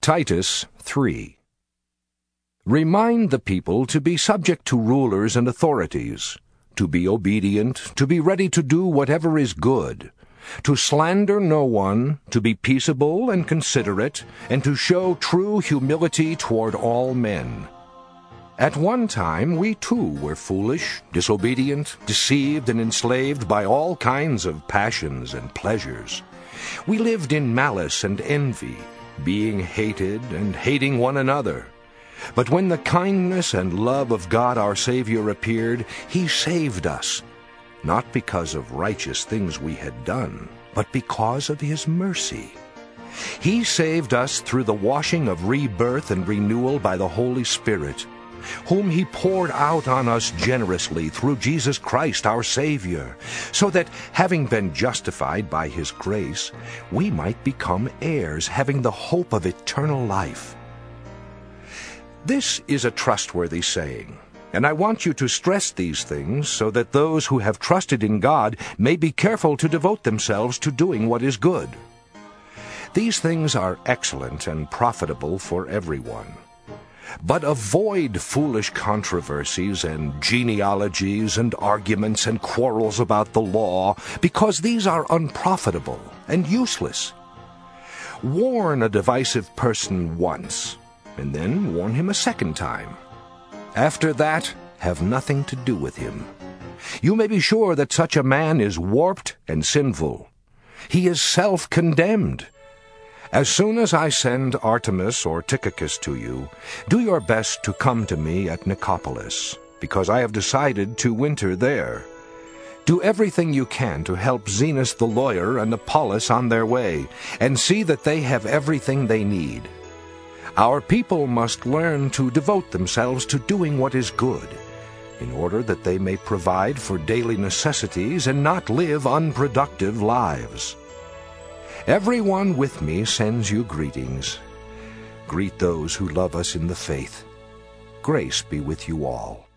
Titus 3. Remind the people to be subject to rulers and authorities, to be obedient, to be ready to do whatever is good, to slander no one, to be peaceable and considerate, and to show true humility toward all men. At one time we too were foolish, disobedient, deceived, and enslaved by all kinds of passions and pleasures. We lived in malice and envy, being hated and hating one another. But when the kindness and love of God our Savior appeared, He saved us, not because of righteous things we had done, but because of His mercy. He saved us through the washing of rebirth and renewal by the Holy Spirit, whom He poured out on us generously through Jesus Christ our Savior, so that, having been justified by His grace, we might become heirs, having the hope of eternal life. This is a trustworthy saying, and I want you to stress these things so that those who have trusted in God may be careful to devote themselves to doing what is good. These things are excellent and profitable for everyone. But avoid foolish controversies and genealogies and arguments and quarrels about the law, because these are unprofitable and useless. Warn a divisive person once, and then warn him a second time. After that, have nothing to do with him. You may be sure that such a man is warped and sinful. He is self-condemned. As soon as I send Artemas or Tychicus to you, do your best to come to me at Nicopolis, because I have decided to winter there. Do everything you can to help Zenas the lawyer and Apollos on their way, and see that they have everything they need. Our people must learn to devote themselves to doing what is good, in order that they may provide for daily necessities and not live unproductive lives. Everyone with me sends you greetings. Greet those who love us in the faith. Grace be with you all.